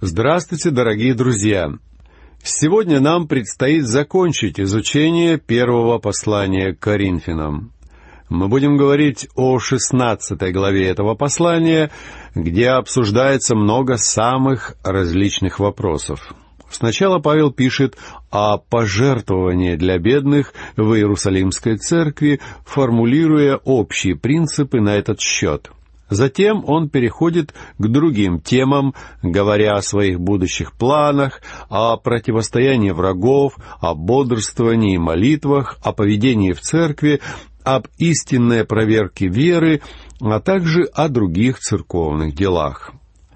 Здравствуйте, дорогие друзья! Сегодня нам предстоит закончить изучение первого послания к Коринфянам. Мы будем говорить о 16 главе этого послания, где обсуждается много самых различных вопросов. Сначала Павел пишет о пожертвовании для бедных в Иерусалимской церкви, формулируя общие принципы на этот счет. Затем он переходит к другим темам, говоря о своих будущих планах, о противостоянии врагов, о бодрствовании и молитвах, о поведении в церкви, об истинной проверке веры, а также о других церковных делах.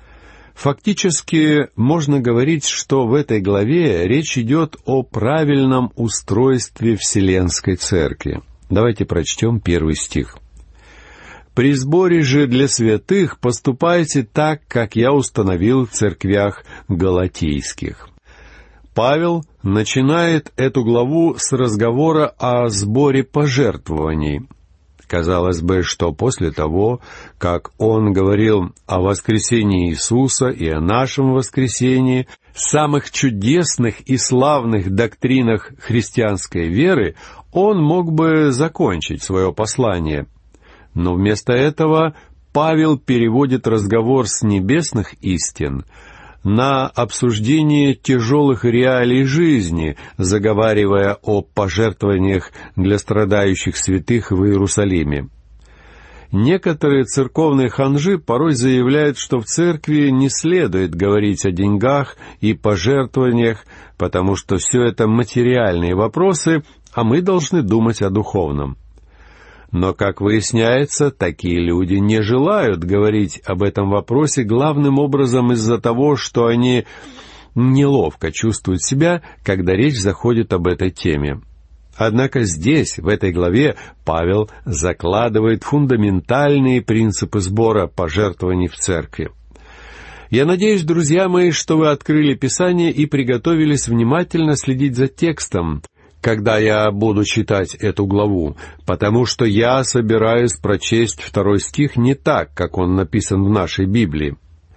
Фактически, можно говорить, что в этой главе речь идет о правильном устройстве Вселенской Церкви. Давайте прочтем 1 стих. «При сборе же для святых поступайте так, как я установил в церквях галатийских». Павел начинает эту главу с разговора о сборе пожертвований. Казалось бы, что после того, как он говорил о воскресении Иисуса и о нашем воскресении, самых чудесных и славных доктринах христианской веры, он мог бы закончить свое послание. Но вместо этого Павел переводит разговор с небесных истин на обсуждение тяжелых реалий жизни, заговаривая о пожертвованиях для страдающих святых в Иерусалиме. Некоторые церковные ханжи порой заявляют, что в церкви не следует говорить о деньгах и пожертвованиях, потому что все это материальные вопросы, а мы должны думать о духовном. Но, как выясняется, такие люди не желают говорить об этом вопросе главным образом из-за того, что они неловко чувствуют себя, когда речь заходит об этой теме. Однако здесь, в этой главе, Павел закладывает фундаментальные принципы сбора пожертвований в церкви. Я надеюсь, друзья мои, что вы открыли Писание и приготовились внимательно следить за текстом, когда я буду читать эту главу, потому что я собираюсь прочесть 2 стих не так, как он написан в нашей Библии.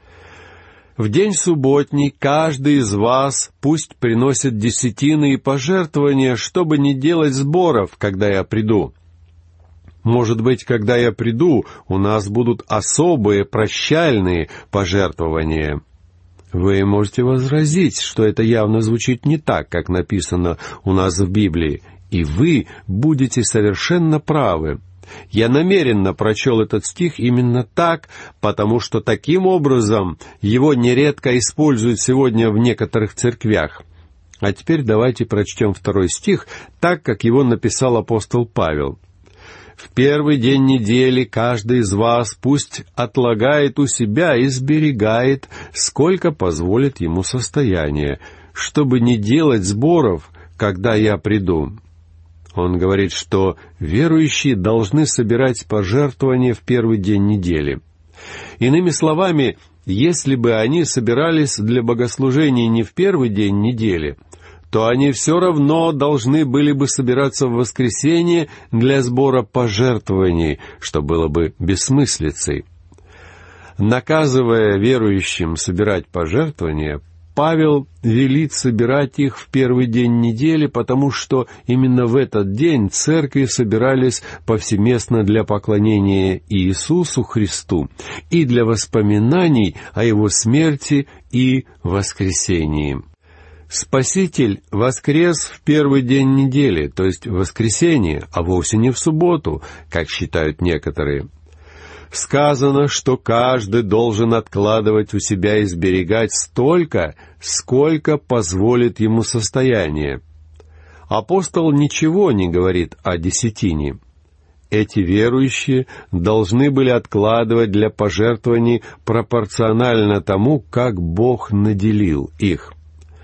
«В день субботний каждый из вас пусть приносит десятины и пожертвования, чтобы не делать сборов, когда я приду». Может быть, когда я приду, у нас будут особые прощальные пожертвования. Вы можете возразить, что это явно звучит не так, как написано у нас в Библии, и вы будете совершенно правы. Я намеренно прочел этот стих именно так, потому что таким образом его нередко используют сегодня в некоторых церквях. А теперь давайте прочтем 2 стих так, как его написал апостол Павел. «В первый день недели каждый из вас пусть отлагает у себя и сберегает, сколько позволит ему состояние, чтобы не делать сборов, когда я приду». Он говорит, что верующие должны собирать пожертвования в первый день недели. Иными словами, если бы они собирались для богослужения не в первый день недели, то они все равно должны были бы собираться в воскресенье для сбора пожертвований, что было бы бессмыслицей. Наказывая верующим собирать пожертвования, Павел велит собирать их в первый день недели, потому что именно в этот день церкви собирались повсеместно для поклонения Иисусу Христу и для воспоминаний о Его смерти и воскресении. Спаситель воскрес в первый день недели, то есть в воскресенье, а вовсе не в субботу, как считают некоторые. Сказано, что каждый должен откладывать у себя и сберегать столько, сколько позволит ему состояние. Апостол ничего не говорит о десятине. Эти верующие должны были откладывать для пожертвований пропорционально тому, как Бог наделил их.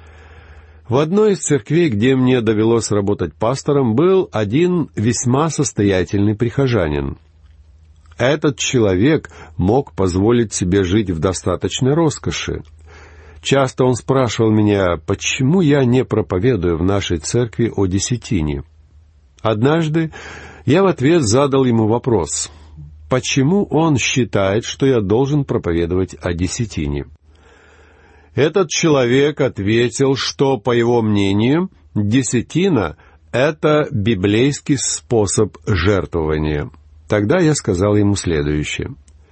В одной из церквей, где мне довелось работать пастором, был один весьма состоятельный прихожанин. Этот человек мог позволить себе жить в достаточной роскоши. Часто он спрашивал меня, почему я не проповедую в нашей церкви о десятине. Однажды я в ответ задал ему вопрос, почему он считает, что я должен проповедовать о десятине. Этот человек ответил, что, по его мнению, десятина — это библейский способ жертвования. Тогда я сказал ему следующее.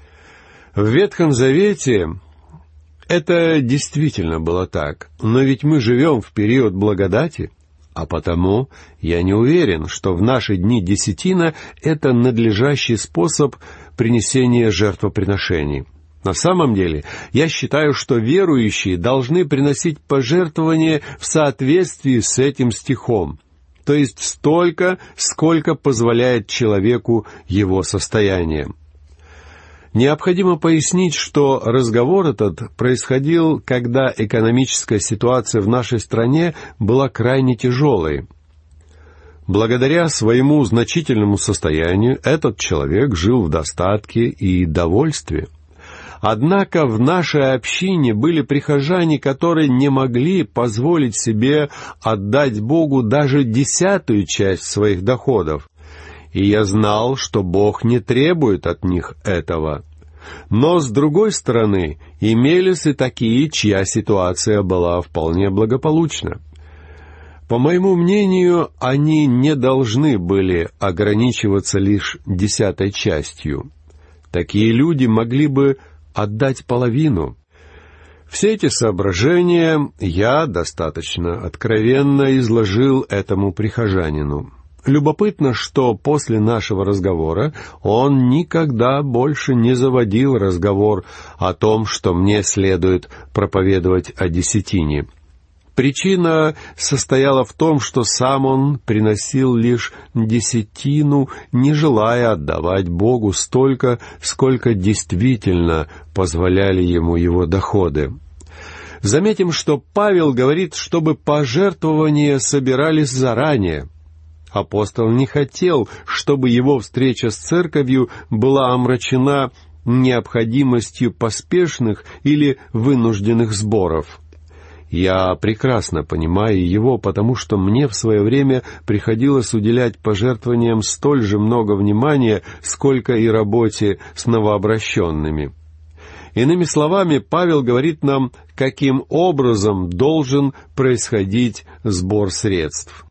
В Ветхом Завете это действительно было так, но ведь мы живем в период благодати, а потому я не уверен, что в наши дни десятина — это надлежащий способ принесения жертвоприношений. На самом деле, я считаю, что верующие должны приносить пожертвования в соответствии с этим стихом, то есть столько, сколько позволяет человеку его состояние. Необходимо пояснить, что разговор этот происходил, когда экономическая ситуация в нашей стране была крайне тяжелой. Благодаря своему значительному состоянию этот человек жил в достатке и довольстве. Однако в нашей общине были прихожане, которые не могли позволить себе отдать Богу даже 10-ю часть своих доходов. И я знал, что Бог не требует от них этого. Но, с другой стороны, имелись и такие, чья ситуация была вполне благополучна. По моему мнению, они не должны были ограничиваться лишь 10-й частью. Такие люди могли бы отдать половину. Все эти соображения я достаточно откровенно изложил этому прихожанину. Любопытно, что после нашего разговора он никогда больше не заводил разговор о том, что мне следует проповедовать о десятине. Причина состояла в том, что сам он приносил лишь десятину, не желая отдавать Богу столько, сколько действительно позволяли ему его доходы. Заметим, что Павел говорит, чтобы пожертвования собирались заранее. Апостол не хотел, чтобы его встреча с церковью была омрачена необходимостью поспешных или вынужденных сборов. Я прекрасно понимаю его, потому что мне в свое время приходилось уделять пожертвованиям столь же много внимания, сколько и работе с новообращенными. Иными словами, Павел говорит нам, каким образом должен происходить сбор средств.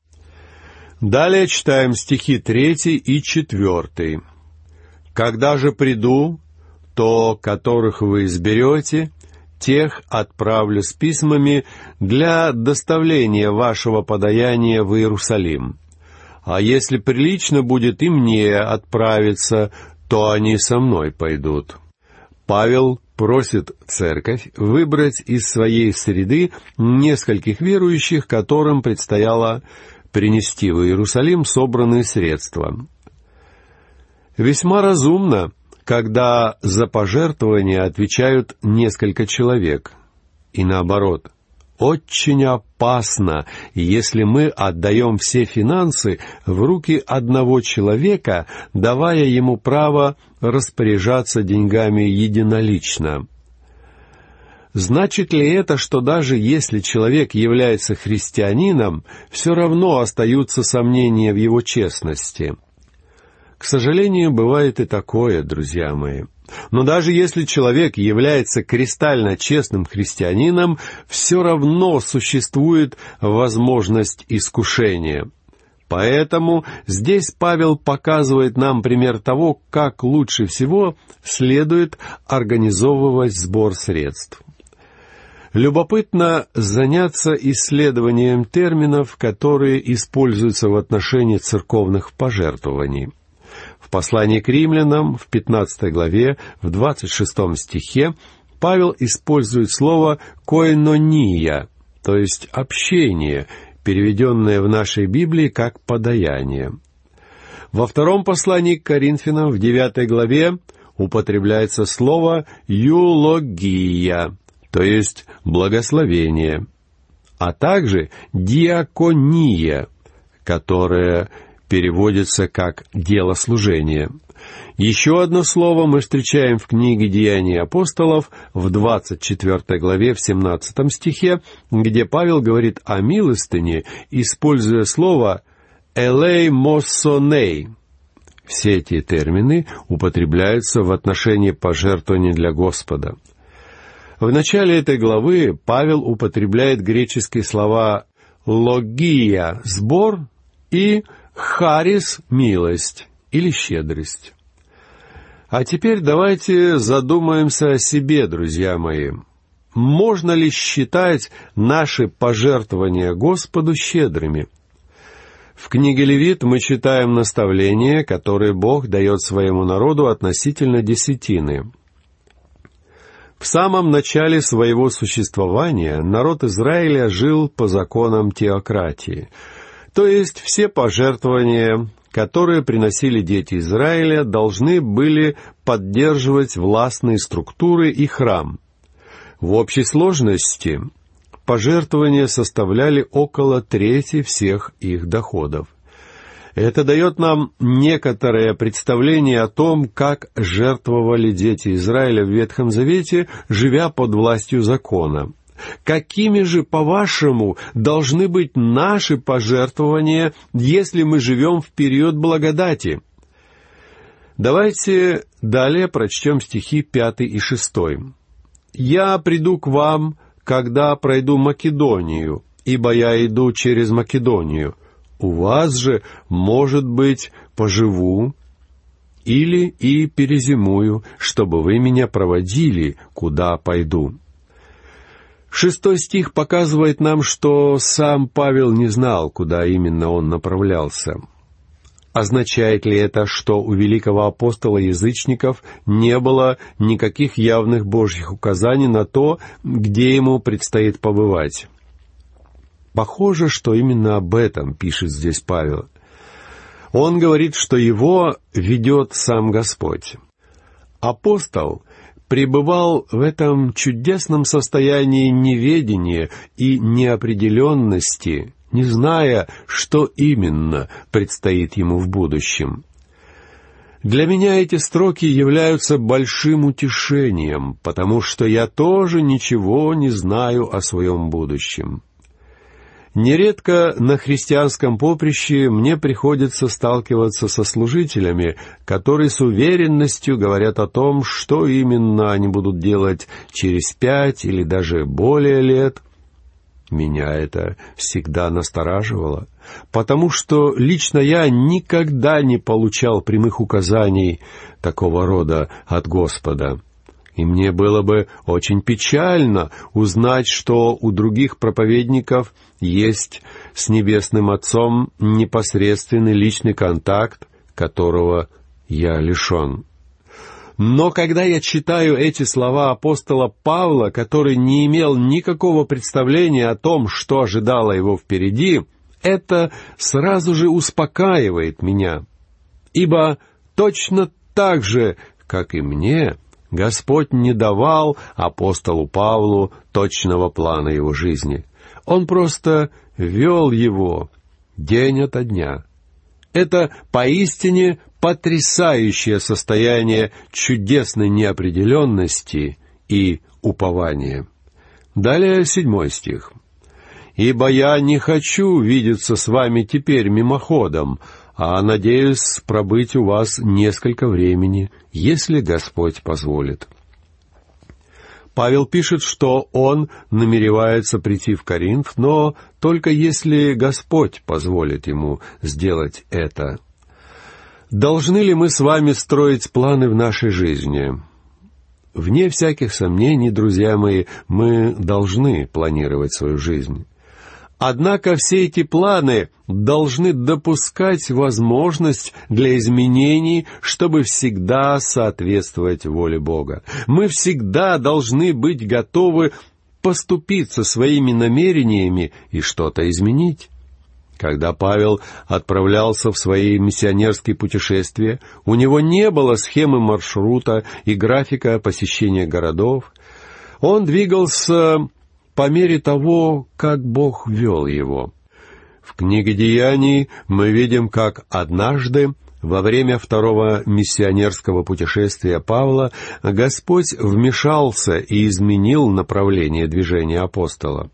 Далее читаем стихи 3 и 4. «Когда же приду, то, которых вы изберете, тех отправлю с письмами для доставления вашего подаяния в Иерусалим. А если прилично будет и мне отправиться, то они со мной пойдут». Павел просит церковь выбрать из своей среды нескольких верующих, которым предстояло принести в Иерусалим собранные средства. Весьма разумно, когда за пожертвования отвечают несколько человек. И наоборот, очень опасно, если мы отдаем все финансы в руки одного человека, давая ему право распоряжаться деньгами единолично. Значит ли это, что даже если человек является христианином, все равно остаются сомнения в его честности? К сожалению, бывает и такое, друзья мои. Но даже если человек является кристально честным христианином, все равно существует возможность искушения. Поэтому здесь Павел показывает нам пример того, как лучше всего следует организовывать сбор средств. Любопытно заняться исследованием терминов, которые используются в отношении церковных пожертвований. В послании к римлянам, в 15 главе, в 26 стихе, Павел использует слово «коэнония», то есть «общение», переведенное в нашей Библии как «подаяние». Во втором послании к Коринфянам, в 9 главе, употребляется слово «юлогия», то есть «благословение», а также «диакония», которое переводится как «дело служения». Еще одно слово мы встречаем в книге «Деяний апостолов» в 24 главе, в 17 стихе, где Павел говорит о милостыне, используя слово «элеймосоней». Все эти термины употребляются в отношении пожертвований для Господа. В начале этой главы Павел употребляет греческие слова «логия» — сбор и «харис» — милость или щедрость. А теперь давайте задумаемся о себе, друзья мои. Можно ли считать наши пожертвования Господу щедрыми? В книге Левит мы читаем наставления, которые Бог дает своему народу относительно десятины. В самом начале своего существования народ Израиля жил по законам теократии, то есть все пожертвования, которые приносили дети Израиля, должны были поддерживать властные структуры и храм. В общей сложности пожертвования составляли около трети всех их доходов. Это дает нам некоторое представление о том, как жертвовали дети Израиля в Ветхом Завете, живя под властью закона. Какими же, по-вашему, должны быть наши пожертвования, если мы живем в период благодати? Давайте далее прочтем стихи 5 и 6. «Я приду к вам, когда пройду Македонию, ибо я иду через Македонию. У вас же, может быть, поживу или и перезимую, чтобы вы меня проводили, куда пойду». 6 стих показывает нам, что сам Павел не знал, куда именно он направлялся. Означает ли это, что у великого апостола язычников не было никаких явных Божьих указаний на то, где ему предстоит побывать? Похоже, что именно об этом пишет здесь Павел. Он говорит, что его ведет сам Господь. Апостол пребывал в этом чудесном состоянии неведения и неопределенности, не зная, что именно предстоит ему в будущем. Для меня эти строки являются большим утешением, потому что я тоже ничего не знаю о своем будущем. Нередко на христианском поприще мне приходится сталкиваться со служителями, которые с уверенностью говорят о том, что именно они будут делать через 5 или даже более лет. Меня это всегда настораживало, потому что лично я никогда не получал прямых указаний такого рода от Господа. И мне было бы очень печально узнать, что у других проповедников есть с Небесным Отцом непосредственный личный контакт, которого я лишен. Но когда я читаю эти слова апостола Павла, который не имел никакого представления о том, что ожидало его впереди, это сразу же успокаивает меня. Ибо точно так же, как и мне, Господь не давал апостолу Павлу точного плана его жизни. Он просто вел его день ото дня. Это поистине потрясающее состояние чудесной неопределенности и упования. Далее 7 стих. «Ибо я не хочу видеться с вами теперь мимоходом, а надеюсь пробыть у вас несколько времени, если Господь позволит». Павел пишет, что он намеревается прийти в Коринф, но только если Господь позволит ему сделать это. Должны ли мы с вами строить планы в нашей жизни? Вне всяких сомнений, друзья мои, мы должны планировать свою жизнь. Однако все эти планы должны допускать возможность для изменений, чтобы всегда соответствовать воле Бога. Мы всегда должны быть готовы поступиться своими намерениями и что-то изменить. Когда Павел отправлялся в свои миссионерские путешествия, у него не было схемы маршрута и графика посещения городов. Он двигался по мере того, как Бог вел его. В книге «Деяний» мы видим, как однажды, во время 2-го миссионерского путешествия Павла, Господь вмешался и изменил направление движения апостола.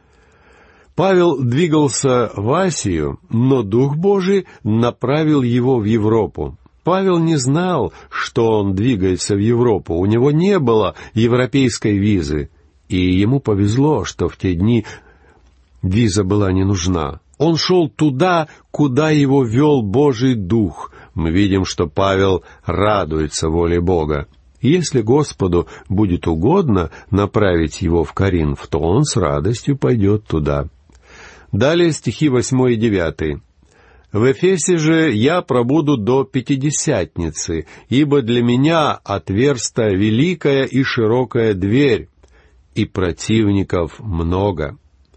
Павел двигался в Асию, но Дух Божий направил его в Европу. Павел не знал, что он двигается в Европу, у него не было европейской визы, и ему повезло, что в те дни виза была не нужна. Он шел туда, куда его вел Божий Дух. Мы видим, что Павел радуется воле Бога. Если Господу будет угодно направить его в Коринф, то он с радостью пойдет туда. Далее стихи 8 и 9. «В Эфесе же я пробуду до Пятидесятницы, ибо для меня отверста великая и широкая дверь, и противников много».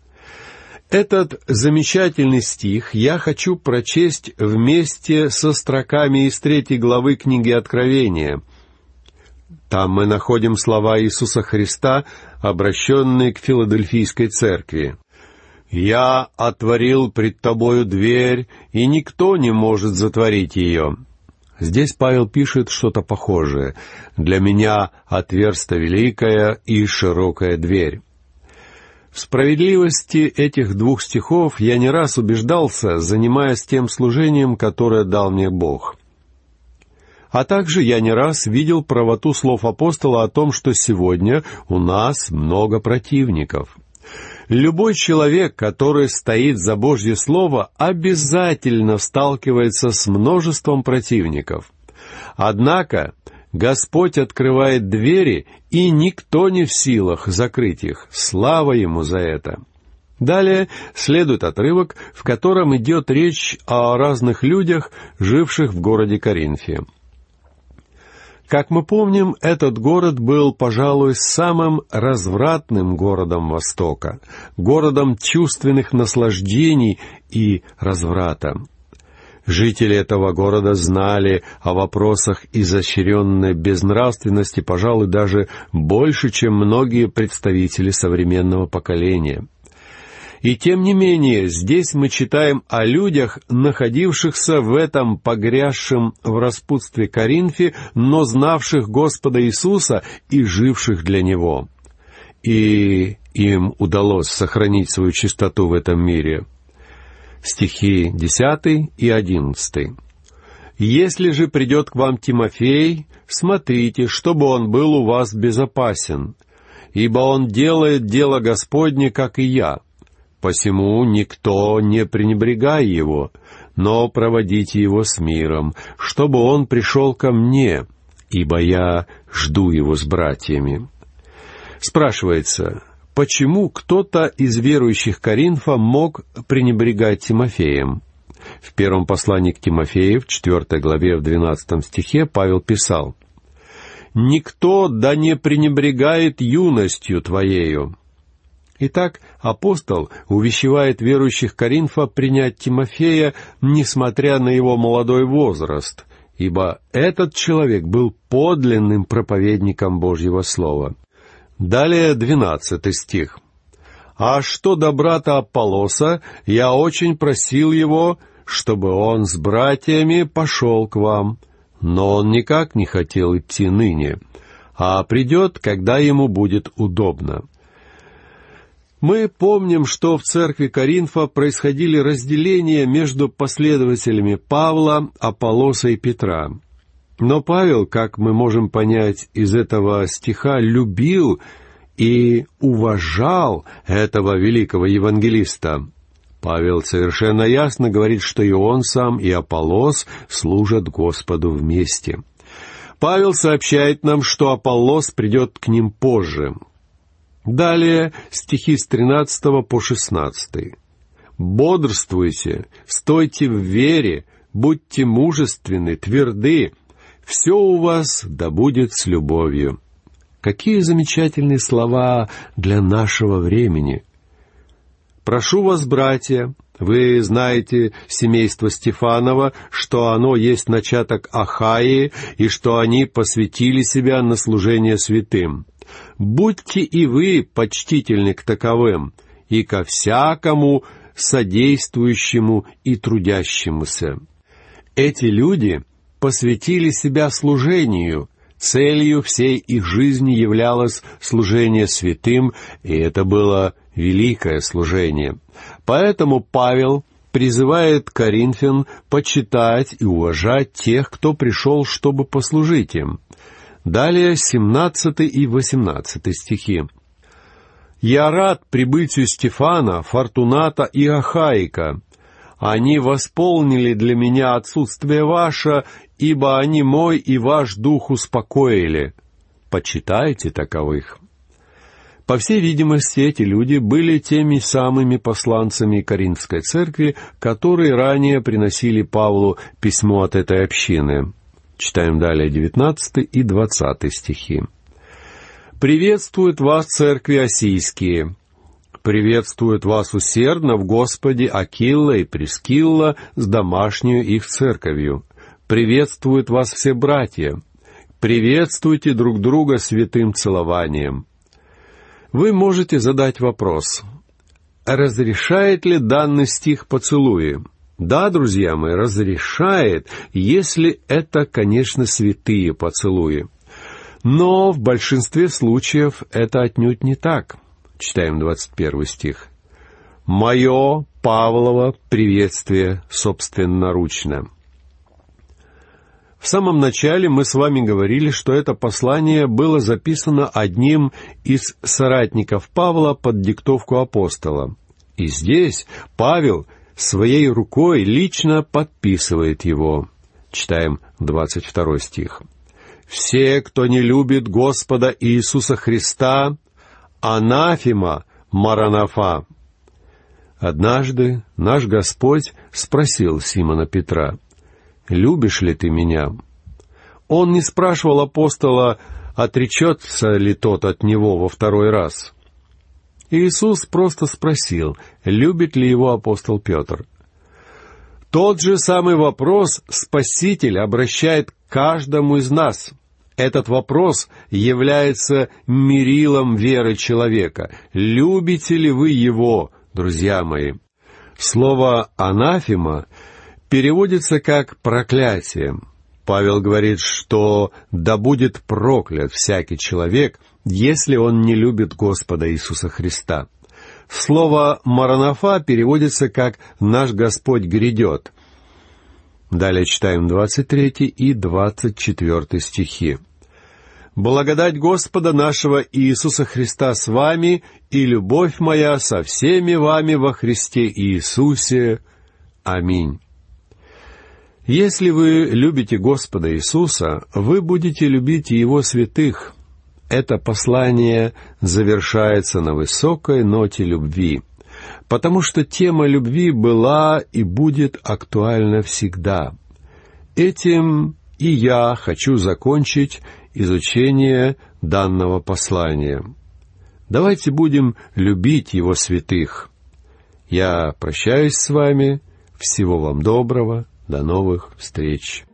Этот замечательный стих я хочу прочесть вместе со строками из 3 главы книги Откровения. Там мы находим слова Иисуса Христа, обращенные к Филадельфийской церкви. «Я отворил пред тобою дверь, и никто не может затворить ее». Здесь Павел пишет что-то похожее. «Для меня отверста великая и широкая дверь». В справедливости этих 2 стихов я не раз убеждался, занимаясь тем служением, которое дал мне Бог. А также я не раз видел правоту слов апостола о том, что сегодня у нас много противников. Любой человек, который стоит за Божье Слово, обязательно сталкивается с множеством противников. Однако Господь открывает двери, и никто не в силах закрыть их. Слава Ему за это! Далее следует отрывок, в котором идет речь о разных людях, живших в городе Коринфе. Как мы помним, этот город был, пожалуй, самым развратным городом Востока, городом чувственных наслаждений и разврата. Жители этого города знали о вопросах изощренной безнравственности, пожалуй, даже больше, чем многие представители современного поколения. И тем не менее, здесь мы читаем о людях, находившихся в этом погрязшем в распутстве Коринфе, но знавших Господа Иисуса и живших для Него. И им удалось сохранить свою чистоту в этом мире. Стихи 10 и 11. «Если же придет к вам Тимофей, смотрите, чтобы он был у вас безопасен, ибо он делает дело Господне, как и я. Посему никто не пренебрегай его, но проводите его с миром, чтобы он пришел ко мне, ибо я жду его с братьями». Спрашивается, почему кто-то из верующих Коринфа мог пренебрегать Тимофеем? В первом послании к Тимофею, в 4 главе, в 12 стихе, Павел писал: «Никто да не пренебрегает юностью твоею». Итак, апостол увещевает верующих Коринфа принять Тимофея, несмотря на его молодой возраст, ибо этот человек был подлинным проповедником Божьего Слова. Далее 12 стих. «А что до брата Аполлоса, я очень просил его, чтобы он с братьями пошел к вам, но он никак не хотел идти ныне, а придет, когда ему будет удобно». Мы помним, что в церкви Коринфа происходили разделения между последователями Павла, Аполлоса и Петра. Но Павел, как мы можем понять из этого стиха, любил и уважал этого великого евангелиста. Павел совершенно ясно говорит, что и он сам, и Аполлос служат Господу вместе. Павел сообщает нам, что Аполлос придет к ним позже. Далее стихи с 13 по 16. «Бодрствуйте, стойте в вере, будьте мужественны, тверды, все у вас да будет с любовью». Какие замечательные слова для нашего времени! «Прошу вас, братья, вы знаете семейство Стефанова, что оно есть начаток Ахаи, и что они посвятили себя на служение святым. Будьте и вы почтительны к таковым, и ко всякому содействующему и трудящемуся». Эти люди посвятили себя служению. Целью всей их жизни являлось служение святым, и это было великое служение. Поэтому Павел призывает коринфян почитать и уважать тех, кто пришел, чтобы послужить им. Далее 17 и 18 стихи. «Я рад прибытию Стефана, Фортуната и Ахаика. Они восполнили для меня отсутствие ваше, ибо они мой и ваш дух успокоили. Почитайте таковых». По всей видимости, эти люди были теми самыми посланцами Коринфской церкви, которые ранее приносили Павлу письмо от этой общины. Читаем далее 19 и 20 стихи. «Приветствуют вас, церкви осийские. Приветствуют вас усердно в Господе Акилла и Прискилла с домашнюю их церковью. Приветствуют вас все братья. Приветствуйте друг друга святым целованием». Вы можете задать вопрос: разрешает ли данный стих поцелуи? Да, друзья мои, разрешает, если это, конечно, святые поцелуи. Но в большинстве случаев это отнюдь не так. Читаем 21 стих. «Мое, Павлово, приветствие собственноручно». В самом начале мы с вами говорили, что это послание было записано одним из соратников Павла под диктовку апостола. И здесь Павел своей рукой лично подписывает его. Читаем 22 стих. «Все, кто не любит Господа Иисуса Христа, анафема маранафа». Однажды наш Господь спросил Симона Петра: «Любишь ли ты меня?» Он не спрашивал апостола, отречется ли тот от него во второй раз. Иисус просто спросил, любит ли его апостол Петр. Тот же самый вопрос Спаситель обращает к каждому из нас. Этот вопрос является мерилом веры человека. Любите ли вы его, друзья мои? Слово «анафема» переводится как «проклятие». Павел говорит, что «да будет проклят всякий человек, если он не любит Господа Иисуса Христа». Слово «маранафа» переводится как «наш Господь грядет». Далее читаем 23 и 24 стихи. «Благодать Господа нашего Иисуса Христа с вами, и любовь моя со всеми вами во Христе Иисусе. Аминь». Если вы любите Господа Иисуса, вы будете любить и Его святых. Это послание завершается на высокой ноте любви, потому что тема любви была и будет актуальна всегда. Этим и я хочу закончить изучение данного послания. Давайте будем любить Его святых. Я прощаюсь с вами. Всего вам доброго. До новых встреч.